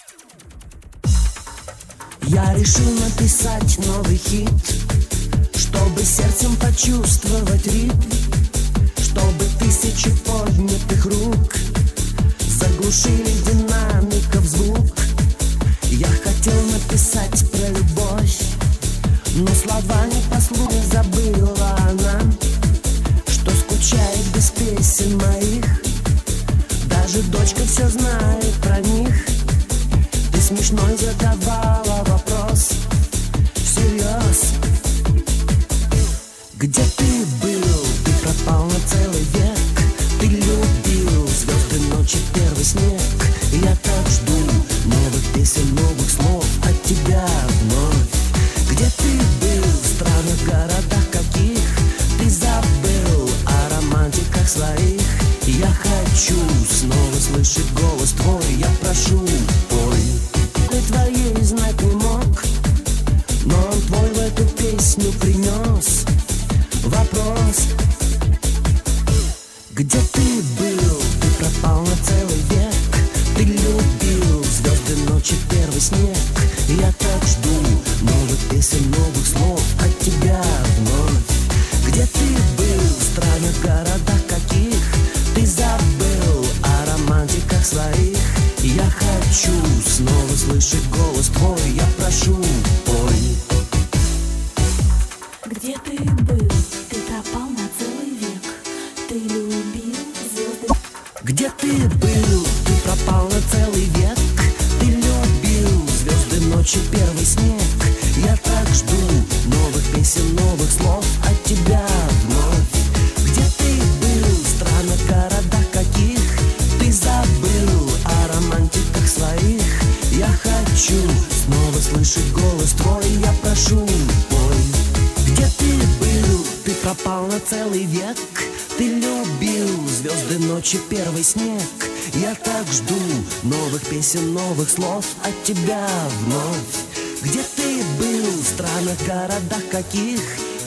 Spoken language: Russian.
Я решил написать новый хит, чтобы сердцем почувствовать ритм, чтобы тысячи поднятых рук заглушили динамиков звук. Я хотел написать про любовь, но слова не послушно забыла она, что скучает без песен моих. Даже дочка все знает про них. Ты смешной задавала вопрос всерьез. Где ты был? Ты пропал на целый век. Ты любил звезды ночи, первый снег. Я так жду новых песен, новых слов от тебя вновь. Где ты был? В странах, городах каких? Ты забыл о романтиках своих. Я хочу снова слышать голос твой. Я прошу, пой. Ты твоей знать не мог, но он твой в эту песню принес вопрос. Где ты был? Ты пропал на целый век. Ты любил звезды ночи, первый снег. Я так жду новых песен, новых слов от тебя вновь. Где ты был? В странах, городах каких? Ты забыл о романтиках своих. Я хочу снова слышать голос твой. Я прошу, пой. Где ты был? Ты пропал на целый век. Ты любил звезды. Где ты был? Ты пропал на целый век. Ты любил звезды ночи, первый снег. Я так жду новых песен, новых слов от тебя вновь. Где ты был? В странах, городах каких? Ты забыл о романтиках своих. Я хочу снова слышать голос твой. Я прошу, пой. Где ты был? Ты пропал на целый век. Ты любил звезды ночи, первый снег. Я так жду новых песен, новых слов от тебя вновь. Где ты был? В странах, городах каких?